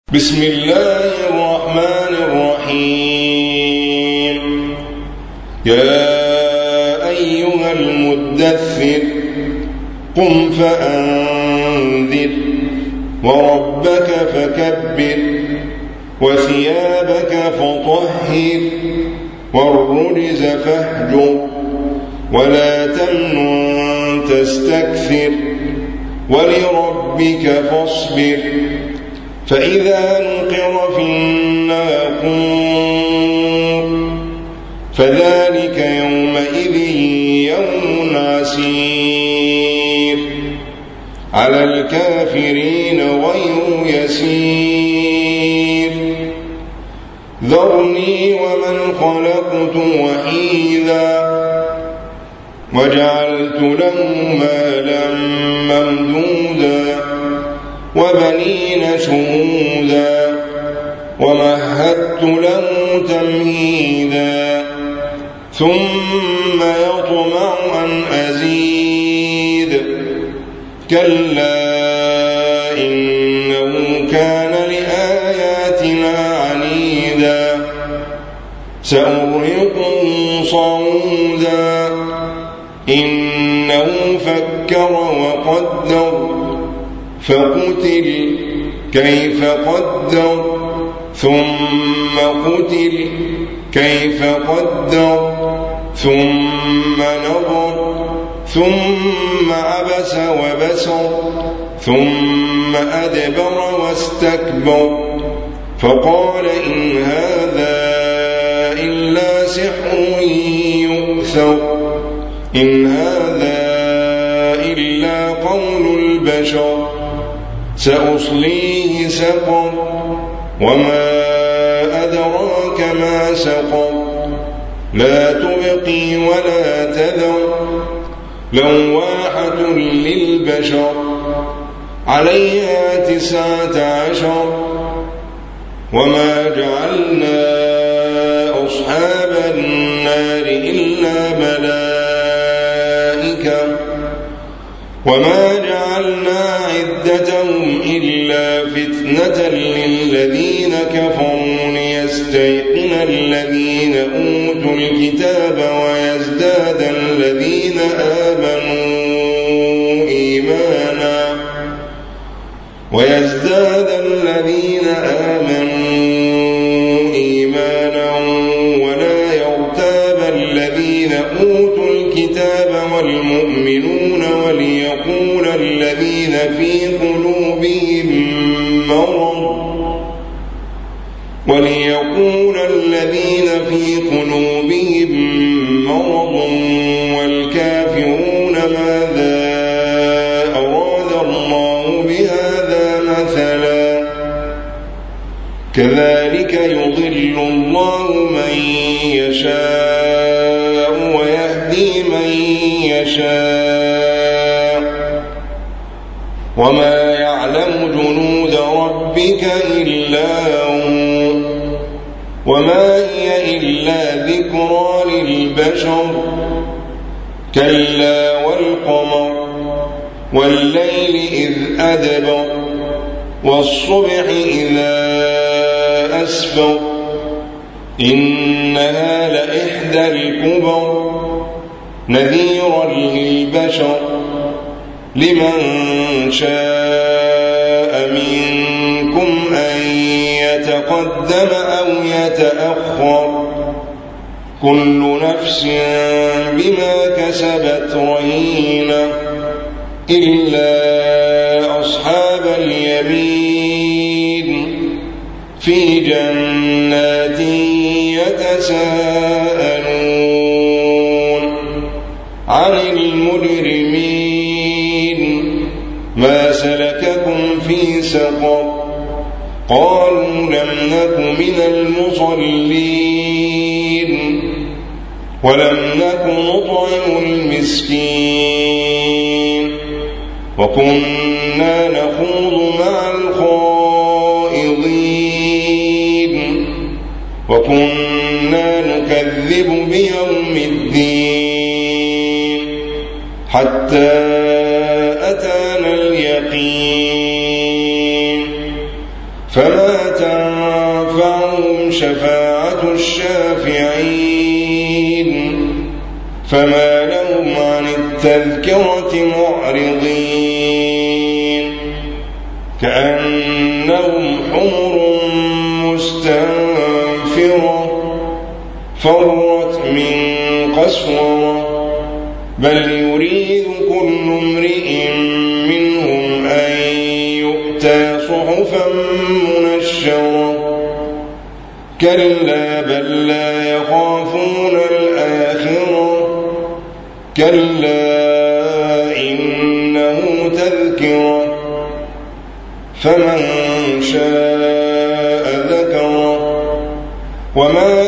بسم الله الرحمن الرحيم. يا أيها المدثر قم فأنذر وربك فكبر وثيابك فطهر والرجز فاهجر ولا تمنن تستكثر ولربك فاصبر فإذا نقر في الناقور فذلك يومئذ يوم عسير على الكافرين غير يسير. ذرني ومن خلقت وحيدا وجعلت له مالا ممدودا وبنين شهودا ومهدت له تمهيدا ثم يطمع أن أزيد كلا إنه كان لآياتنا عنيدا سأرهقه صعودا إنه فكر وقدر فقتل كيف قدر ثم قتل كيف قدر ثم نظر ثم عبس وبسر ثم أدبر واستكبر فقال إن هذا إلا سحر يؤثر إن هذا إلا قول البشر سأصليه سقر وما أدراك ما سقر لا تبقي ولا تذر لواحة للبشر عليها 19 وما جعلنا أصحاب النار إلا ملائكة وما جعلنا عدتهم إلا فتنة للذين كفروا ليستيقن الذين أوتوا الكتاب ويزداد الذين آمنوا إيمانا ولا يرتاب الذين أوتوا الكتاب والمؤمنون وليقول الذين في قلوبهم مرض والكافرون ماذا أراد الله بهذا مثلا كذلك يضل الله من يشاء ويهدي من يشاء وما يعلم جنود ربك إلا هو وما هي إلا ذكرى للبشر كلا والقمر والليل إذ أدبر والصبح إذا أسفر إنها لإحدى الكبر نذيرا للبشر لمن شاء منكم أن يتقدم أو يتأخر كل نفس بما كسبت رهينة إلا أصحاب اليمين في جنات يتساءلون عن المجرمين ما سلككم في سقر قالوا لم نك من المصلين ولم نك نطعم المسكين وكنا نخوض مع الخائضين وكنا نكذب بيوم الدين حتى أتانا اليقين فما فلا تنفعهم شفاعة الشافعين فما لهم عن التذكرة معرضين كأنهم حمر مستنفرة فرت من قسورة بل يريد كل امرئ منهم أن يؤتى صحفا منشرة كلا بل لا يخافون الآخرة كلا إنه تذكرة فمن شاء ذكره وما